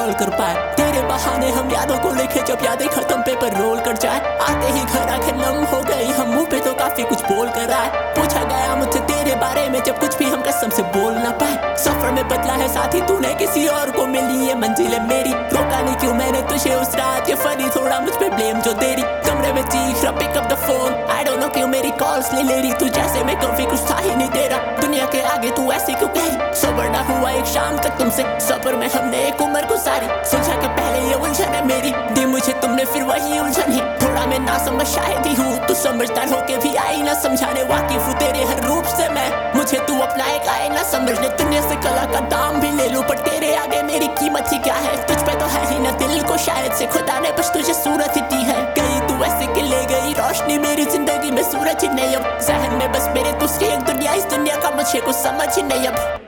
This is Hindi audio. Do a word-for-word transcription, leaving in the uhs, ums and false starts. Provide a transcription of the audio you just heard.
कॉल कर पाए। तेरे बहाने हम यादों को लिखे जब यादें खत्म पेपर रोल कर जाए। आते ही घर आके नम हो गई हम, मुंह पे तो काफी कुछ बोल कर आए। पूछा गया मुझसे तेरे बारे में जब कुछ भी हम कसम से बोल ना पाए। सफर में बदला है साथी तूने किसी और को मिली ये मंजिल है मेरी। रोका नहीं क्यों मैंने तुझे उस रात, ये फनी थोड़ा मुझ पे ब्लेम जो तेरी। कमरे में चीख रहा pick up the phone, I don't know क्यों मेरी कॉल्स नहीं ले रही। तू जैसे मैं कभी कुछ था ही नहीं तेरा, दुनिया के आगे तू ऐसे क्यों कही। सबर ना हुआ एक शाम तक तुमसे, सफर में हमने एक उम्र गुजारी। सुलझा के पहले ये उलझन है मेरी, दी मुझे तुमने फिर वही उलझन ही। थोड़ा मैं ना समझ शायद ही हूँ, तू समझदार होके भी आई ना समझाने। वाकिफ हूँ तेरे हर रूप से मैं, मुझे तू अपना एक आए ना समझ ले। दुनिया से कला का दाम भी ले लूं पर तेरे आगे मेरी कीमत ही क्या है। तुझ पे तो है ही ना दिल को शायद से खुदा ने बस तुझे सूरत ही दी है। गई तू ऐसे कि ले गई रोशनी मेरी जिंदगी में सूरज ही नहीं अब। जहन में बस मेरे दूसरी एक दुनिया, इस दुनिया का मुझे कुछ समझ ही नहीं अब।